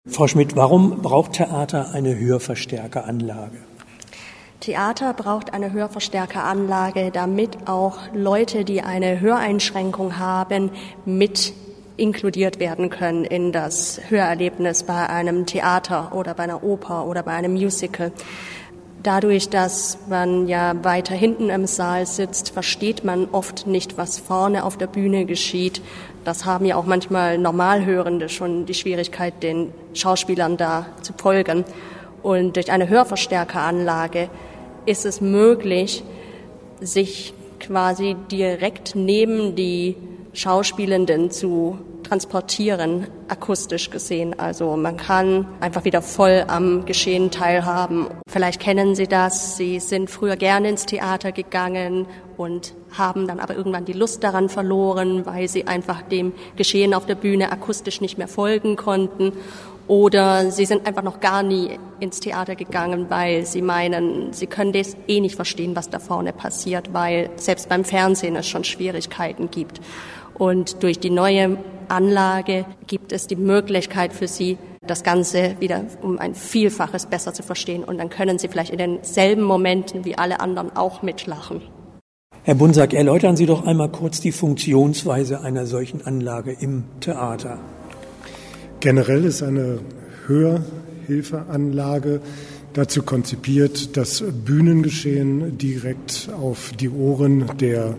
Frau Schmidt, warum braucht Theater eine Hörverstärkeranlage? Theater braucht eine Hörverstärkeranlage, damit auch Leute, die eine Höreinschränkung haben, mit inkludiert werden können in das Hörerlebnis bei einem Theater oder bei einer Oper oder bei einem Musical. Dadurch, dass man ja weiter hinten im Saal sitzt, versteht man oft nicht, was vorne auf der Bühne geschieht. Das haben ja auch manchmal Normalhörende schon die Schwierigkeit, den Schauspielern da zu folgen. Und durch eine Hörverstärkeranlage ist es möglich, sich quasi direkt neben die Schauspielenden zu transportieren, akustisch gesehen. Also man kann einfach wieder voll am Geschehen teilhaben. Vielleicht kennen Sie das, Sie sind früher gerne ins Theater gegangen und haben dann aber irgendwann die Lust daran verloren, weil Sie einfach dem Geschehen auf der Bühne akustisch nicht mehr folgen konnten. Oder Sie sind einfach noch gar nie ins Theater gegangen, weil Sie meinen, Sie können das eh nicht verstehen, was da vorne passiert, weil selbst beim Fernsehen es schon Schwierigkeiten gibt. Und durch die neue Anlage gibt es die Möglichkeit für Sie, das Ganze wieder um ein Vielfaches besser zu verstehen. Und dann können Sie vielleicht in denselben Momenten wie alle anderen auch mitlachen. Herr Bunsack, erläutern Sie doch einmal kurz die Funktionsweise einer solchen Anlage im Theater. Generell ist eine Hörhilfeanlage dazu konzipiert, das Bühnengeschehen direkt auf die Ohren der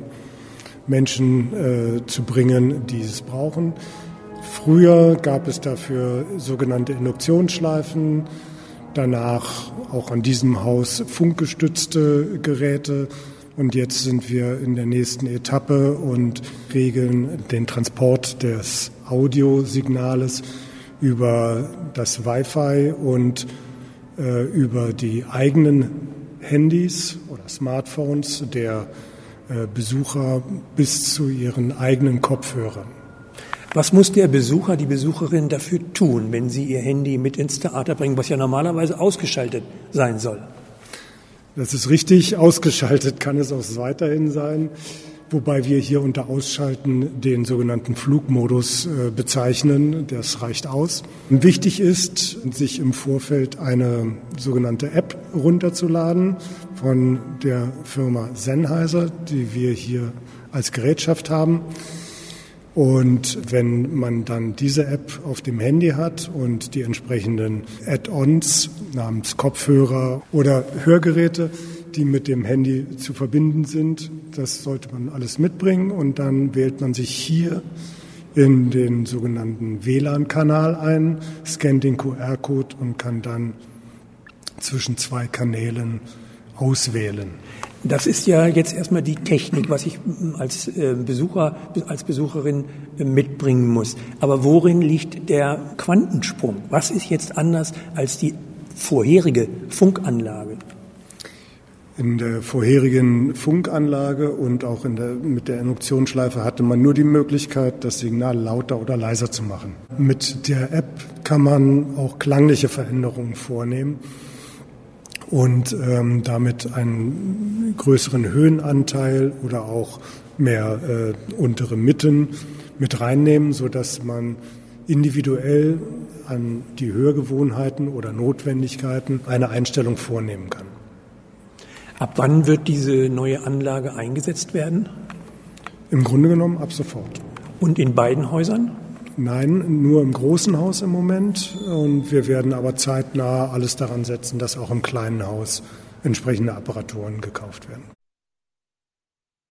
Menschen zu bringen, die es brauchen. Früher gab es dafür sogenannte Induktionsschleifen, danach auch an diesem Haus funkgestützte Geräte. Und jetzt sind wir in der nächsten Etappe und regeln den Transport des Audiosignales über das Wi-Fi und über die eigenen Handys oder Smartphones der Besucher bis zu ihren eigenen Kopfhörern. Was muss der Besucher, die Besucherin dafür tun, wenn sie ihr Handy mit ins Theater bringen, was ja normalerweise ausgeschaltet sein soll? Das ist richtig, ausgeschaltet kann es auch weiterhin sein, wobei wir hier unter Ausschalten den sogenannten Flugmodus bezeichnen. Das reicht aus. Wichtig ist, sich im Vorfeld eine sogenannte App runterzuladen von der Firma Sennheiser, die wir hier als Gerätschaft haben. Und wenn man dann diese App auf dem Handy hat und die entsprechenden Add-ons namens Kopfhörer oder Hörgeräte, die mit dem Handy zu verbinden sind, das sollte man alles mitbringen und dann wählt man sich hier in den sogenannten WLAN-Kanal ein, scannt den QR-Code und kann dann zwischen zwei Kanälen auswählen. Das ist ja jetzt erstmal die Technik, was ich als Besucher, als Besucherin mitbringen muss. Aber worin liegt der Quantensprung? Was ist jetzt anders als die vorherige Funkanlage? In der vorherigen Funkanlage und auch mit der Induktionsschleife hatte man nur die Möglichkeit, das Signal lauter oder leiser zu machen. Mit der App kann man auch klangliche Veränderungen vornehmen und damit einen größeren Höhenanteil oder auch mehr untere Mitten mit reinnehmen, sodass man individuell an die Hörgewohnheiten oder Notwendigkeiten eine Einstellung vornehmen kann. Ab wann wird diese neue Anlage eingesetzt werden? Im Grunde genommen ab sofort. Und in beiden Häusern? Nein, nur im großen Haus im Moment. Und wir werden aber zeitnah alles daran setzen, dass auch im kleinen Haus entsprechende Apparaturen gekauft werden.